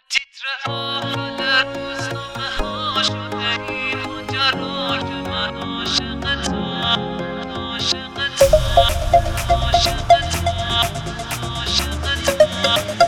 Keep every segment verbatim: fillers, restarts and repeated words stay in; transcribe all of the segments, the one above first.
تیتر اول روزنامه ها شده این ماجرا که من عاشقتم عاشقتم عاشقتم عاشقتم.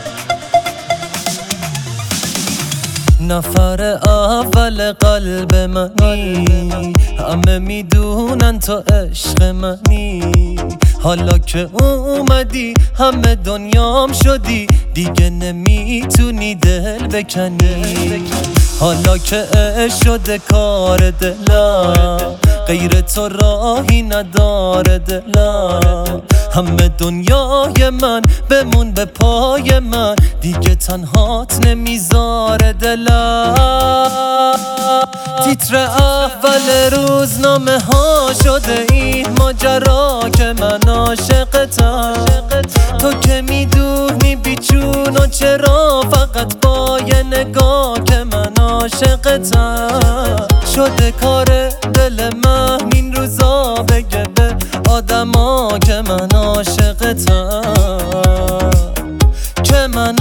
نفر اول قلب منی، همه میدونن تو عشق منی. حالا که اومدی همه دنیام شدی، دیگه نمیتونی دل بکنی. حالا که عشق شده کار دلم، غیر تو راهی نداره دلم. همه دنیای من بمون به پای من، دیگه تنهات نمیذاره دلم. تیتر اول روزنامه ها شده این ماجرا که من عاشقتم. تو که میدونی بیچون و چرا، فقط با یه نگاه که من عاشقتم. شده کار دل من این روزا بگه به آدما که من عاشقتم، که من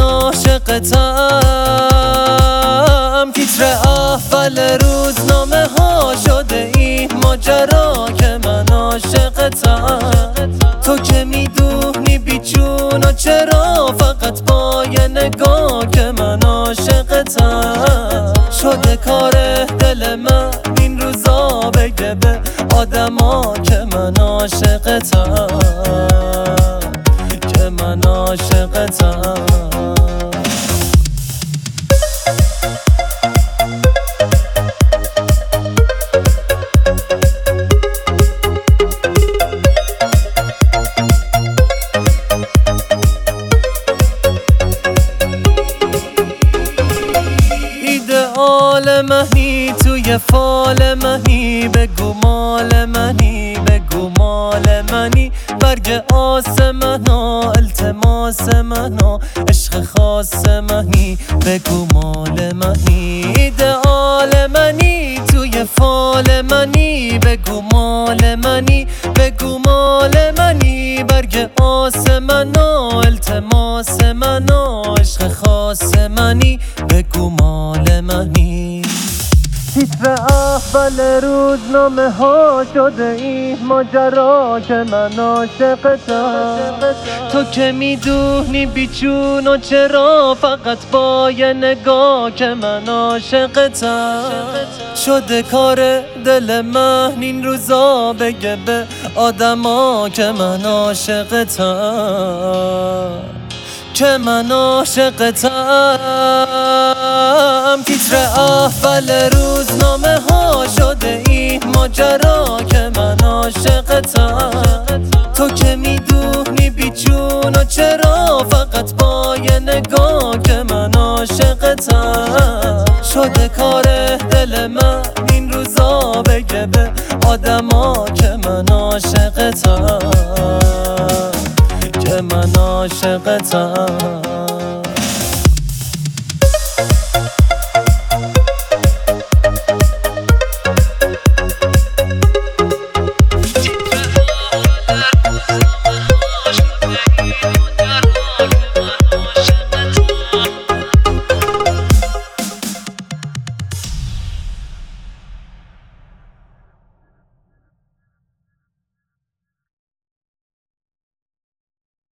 عاشقتم. تیتر اول روزنامه ها شده این ماجرا که من عاشقتم. تو که میدونی بیچون و چرا، فقط با یه نگاه که من عاشقتم. شده کار دل من این روزا بگه به آدما که من عاشقتم، که من عاشقتم. ایدئال منی توی فال منی، بگو مال منی بگو مال منی. برگ آسمنا التماس منا، عشق خاص منی بگو مال منی. ایدئال منی توی فال منی، بگو مال منی بگو مال منی. برگ آسمنا التماس منا، عشق خاص منی بگو مال منی. تیتر اول روزنامه ها شده این ماجرا که من عاشقتم. تو که میدونی بیچون و چرا، فقط با یه نگاه که من عاشقتم. شده کار دل من این روزا بگه به آدما که من عاشقتم، که من عاشقتم. تیتر اول روزنامه ها شده این ماجرا که من عاشقتم. تو که میدونی بیچون و چرا، فقط با یه نگاه که من عاشقتم. شده کار دل من این روزا بگه به آدما که من عاشقتم، که من عاشقتم.